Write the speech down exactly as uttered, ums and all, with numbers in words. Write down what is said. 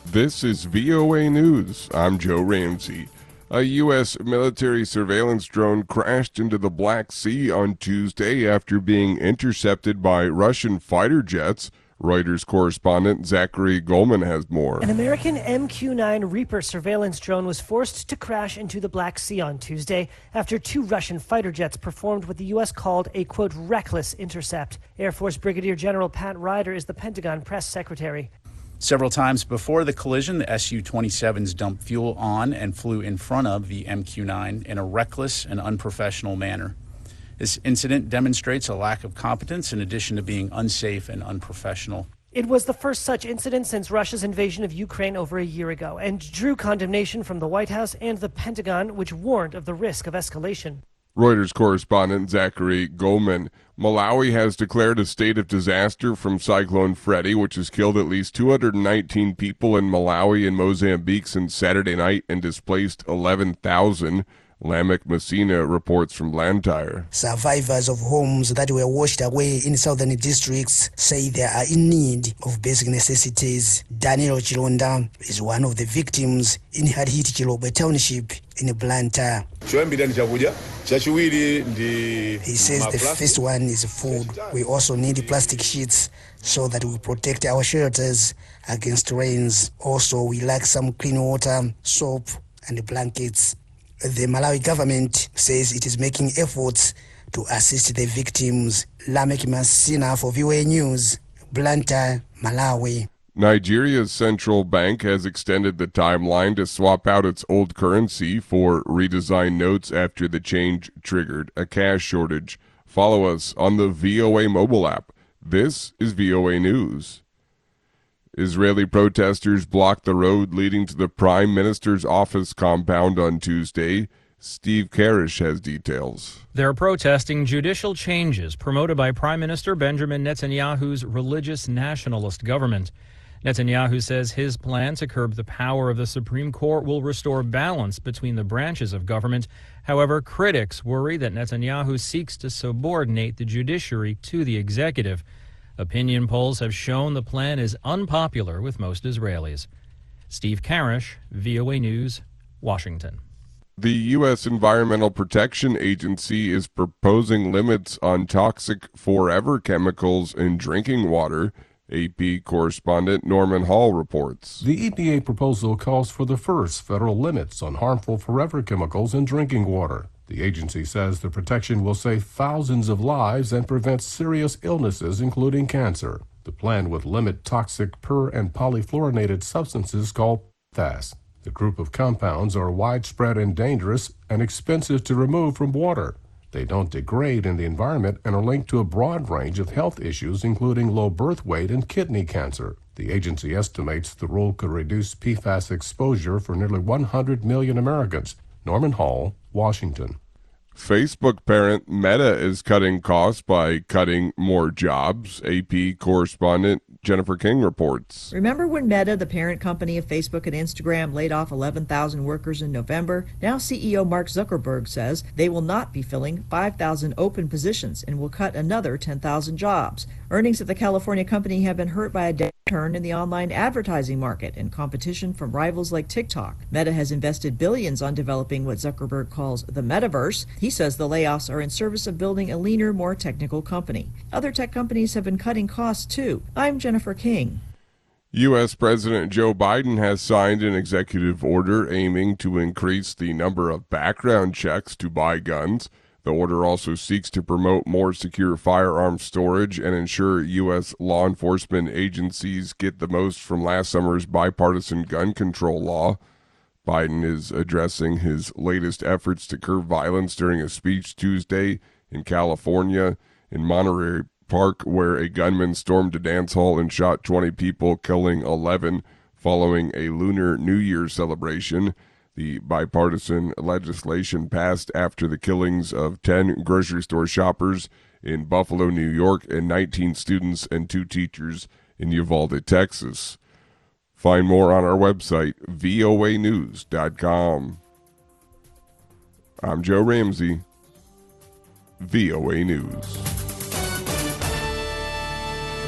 This is V O A News. I'm Joe Ramsey. A U S military surveillance drone crashed into the Black Sea on Tuesday after being intercepted by Russian fighter jets. Reuters correspondent Zachary Goldman has more. An American M Q nine Reaper surveillance drone was forced to crash into the Black Sea on Tuesday after two Russian fighter jets performed what the U S called a, quote, reckless intercept. Air Force Brigadier General Pat Ryder is the Pentagon press secretary. Several times before the collision, the S U twenty-sevens dumped fuel on and flew in front of the M Q nine in a reckless and unprofessional manner. This incident demonstrates a lack of competence in addition to being unsafe and unprofessional. It was the first such incident since Russia's invasion of Ukraine over a year ago and drew condemnation from the White House and the Pentagon, which warned of the risk of escalation. Reuters correspondent Zachary Goldman. Malawi has declared a state of disaster from Cyclone Freddy, which has killed at least two hundred nineteen people in Malawi and Mozambique since Saturday night and displaced eleven thousand. Lamek Messina reports from Blantyre. Survivors of homes that were washed away in southern districts say they are in need of basic necessities. Daniel Chilonda is one of the victims in hard-hit Chilobwe Township in Blantyre. He says the first one is food. We also need plastic sheets so that we protect our shelters against rains. Also, we lack some clean water, soap, and blankets. The Malawi government says it is making efforts to assist the victims. Lamek Messina for V O A News, Blantyre, Malawi. Nigeria's central bank has extended the timeline to swap out its old currency for redesigned notes after the change triggered a cash shortage. Follow us on the V O A mobile app. This is V O A News. Israeli protesters blocked the road leading to the Prime Minister's office compound on Tuesday. Steve Karish has details. They're protesting judicial changes promoted by Prime Minister Benjamin Netanyahu's religious nationalist government. Netanyahu says his plan to curb the power of the Supreme Court will restore balance between the branches of government. However, critics worry that Netanyahu seeks to subordinate the judiciary to the executive. Opinion polls have shown the plan is unpopular with most Israelis. Steve Karish, V O A News, Washington. The U S Environmental Protection Agency is proposing limits on toxic forever chemicals in drinking water. A P correspondent Norman Hall reports. The E P A proposal calls for the first federal limits on harmful forever chemicals in drinking water. The agency says the protection will save thousands of lives and prevent serious illnesses, including cancer. The plan would limit toxic per- and polyfluorinated substances called P F A S. The group of compounds are widespread and dangerous and expensive to remove from water. They don't degrade in the environment and are linked to a broad range of health issues, including low birth weight and kidney cancer. The agency estimates the rule could reduce P F A S exposure for nearly one hundred million Americans. Norman Hall, Washington. Facebook parent Meta is cutting costs by cutting more jobs. A P correspondent Jennifer King reports. Remember when Meta, the parent company of Facebook and Instagram, laid off eleven thousand workers in November? Now C E O Mark Zuckerberg says they will not be filling five thousand open positions and will cut another ten thousand jobs. Earnings of the California company have been hurt by a downturn in the online advertising market and competition from rivals like TikTok. Meta has invested billions on developing what Zuckerberg calls the metaverse. He says the layoffs are in service of building a leaner, more technical company. Other tech companies have been cutting costs too. I'm Jennifer King. U S President Joe Biden has signed an executive order aiming to increase the number of background checks to buy guns. The order also seeks to promote more secure firearms storage and ensure U S law enforcement agencies get the most from last summer's bipartisan gun control law. Biden is addressing his latest efforts to curb violence during a speech Tuesday in California, in Monterey Park, where a gunman stormed a dance hall and shot twenty people, killing eleven following a Lunar New Year celebration. The bipartisan legislation passed after the killings of ten grocery store shoppers in Buffalo, New York, and nineteen students and two teachers in Uvalde, Texas. Find more on our website, V O A news dot com. I'm Joe Ramsey, V O A News.